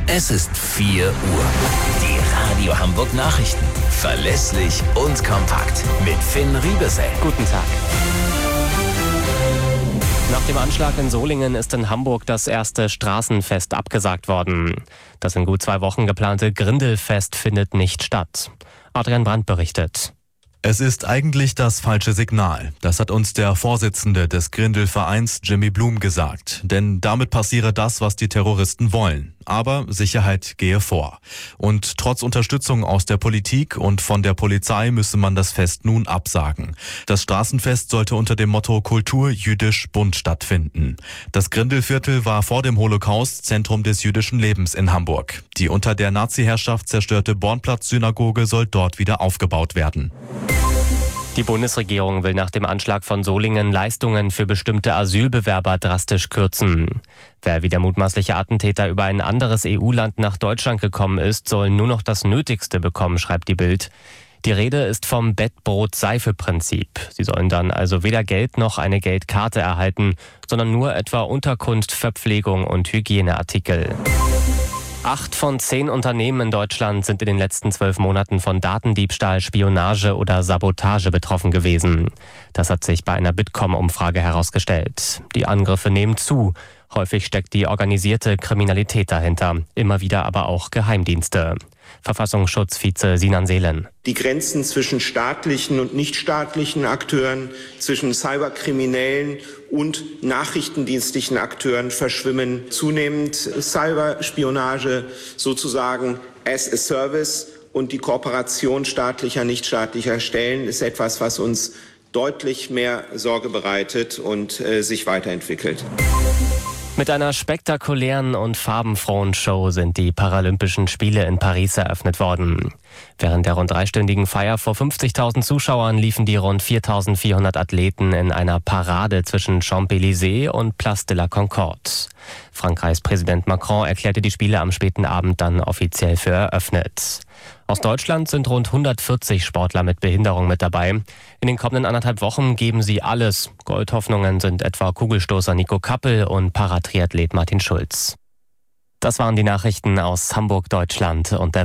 Es ist 4 Uhr. Die Radio Hamburg Nachrichten. Verlässlich und kompakt. Mit Finn Riebesell. Guten Tag. Nach dem Anschlag in Solingen ist in Hamburg das erste Straßenfest abgesagt worden. Das in gut 2 Wochen geplante Grindelfest findet nicht statt. Adrian Brandt berichtet. Es ist eigentlich das falsche Signal. Das hat uns der Vorsitzende des Grindel-Vereins, Jimmy Blum, gesagt. Denn damit passiere das, was die Terroristen wollen. Aber Sicherheit gehe vor. Und trotz Unterstützung aus der Politik und von der Polizei müsse man das Fest nun absagen. Das Straßenfest sollte unter dem Motto Kultur jüdisch bunt stattfinden. Das Grindelviertel war vor dem Holocaust Zentrum des jüdischen Lebens in Hamburg. Die unter der Nazi-Herrschaft zerstörte Bornplatz-Synagoge soll dort wieder aufgebaut werden. Die Bundesregierung will nach dem Anschlag von Solingen Leistungen für bestimmte Asylbewerber drastisch kürzen. Wer wie der mutmaßliche Attentäter über ein anderes EU-Land nach Deutschland gekommen ist, soll nur noch das Nötigste bekommen, schreibt die Bild. Die Rede ist vom Bettbrot-Seife-Prinzip. Sie sollen dann also weder Geld noch eine Geldkarte erhalten, sondern nur etwa Unterkunft, Verpflegung und Hygieneartikel. 8 von 10 Unternehmen in Deutschland sind in den letzten 12 Monaten von Datendiebstahl, Spionage oder Sabotage betroffen gewesen. Das hat sich bei einer Bitkom-Umfrage herausgestellt. Die Angriffe nehmen zu. Häufig steckt die organisierte Kriminalität dahinter, immer wieder aber auch Geheimdienste. Verfassungsschutzvize Sinan Seelen. Die Grenzen zwischen staatlichen und nichtstaatlichen Akteuren, zwischen Cyberkriminellen und nachrichtendienstlichen Akteuren verschwimmen zunehmend. Cyberspionage sozusagen as a service und die Kooperation staatlicher, nichtstaatlicher Stellen ist etwas, was uns deutlich mehr Sorge bereitet und sich weiterentwickelt. Mit einer spektakulären und farbenfrohen Show sind die Paralympischen Spiele in Paris eröffnet worden. Während der rund 3-stündigen Feier vor 50.000 Zuschauern liefen die rund 4.400 Athleten in einer Parade zwischen Champs-Élysées und Place de la Concorde. Frankreichs Präsident Macron erklärte die Spiele am späten Abend dann offiziell für eröffnet. Aus Deutschland sind rund 140 Sportler mit Behinderung mit dabei. In den kommenden 1,5 Wochen geben sie alles. Goldhoffnungen sind etwa Kugelstoßer Nico Kappel und Paratriathlet Martin Schulz. Das waren die Nachrichten aus Hamburg, Deutschland und der